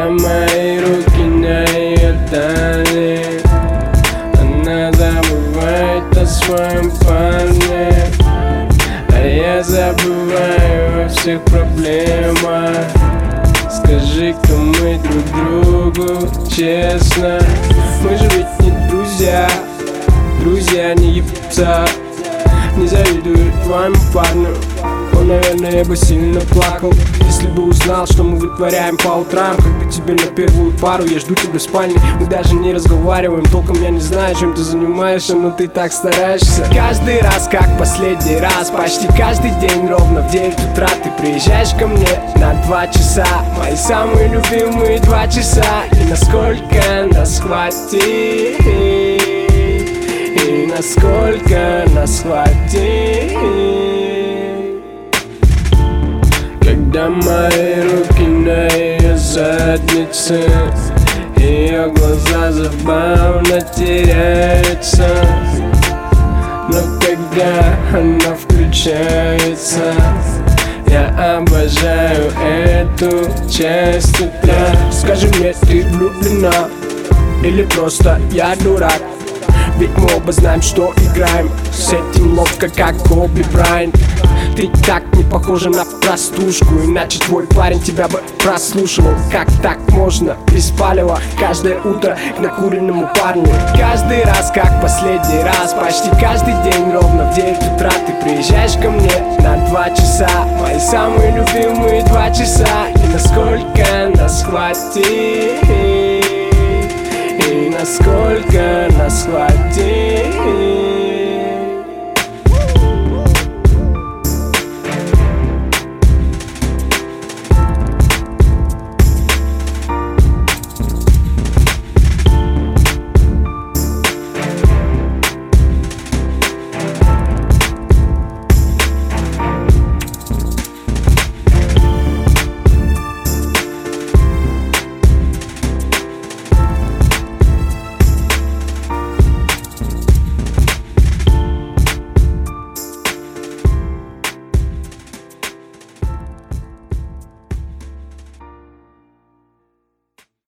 Когда мои руки на ее талии, она забывает о своем парне, а я забываю о всех проблемах. Скажи-ка мы друг другу честно, мы же ведь не друзья, друзья не ебутся. Не завидую твоему парню, он, наверное, бы сильно плакал, если бы узнал, что мы вытворяем по утрам. Когда тебе на первую пару, я жду тебя в спальне. Мы даже не разговариваем толком, я не знаю, чем ты занимаешься, но ты так стараешься. Каждый раз, как последний раз, почти каждый день ровно в 9 утра ты приезжаешь ко мне на 2 часа. Мои самые любимые 2 часа. И насколько нас хватит, и насколько нас хватит. Когда мои руки на ее заднице, ее глаза забавно теряются. Но когда она включается, я обожаю эту часть утра. Скажи мне, ты влюблена или просто я дурак? Ведь мы оба знаем, что играем с этим ловко, как Коби Брайант. Ты так не похожа на простушку, иначе твой парень тебя бы прослушивал. Как так можно без палева каждое утро к накуренному парню? Каждый раз, как последний раз, почти каждый день ровно в 9 утра ты приезжаешь ко мне на 2 часа. Мои самые любимые 2 часа. И насколько нас хватит, и насколько нас хватит.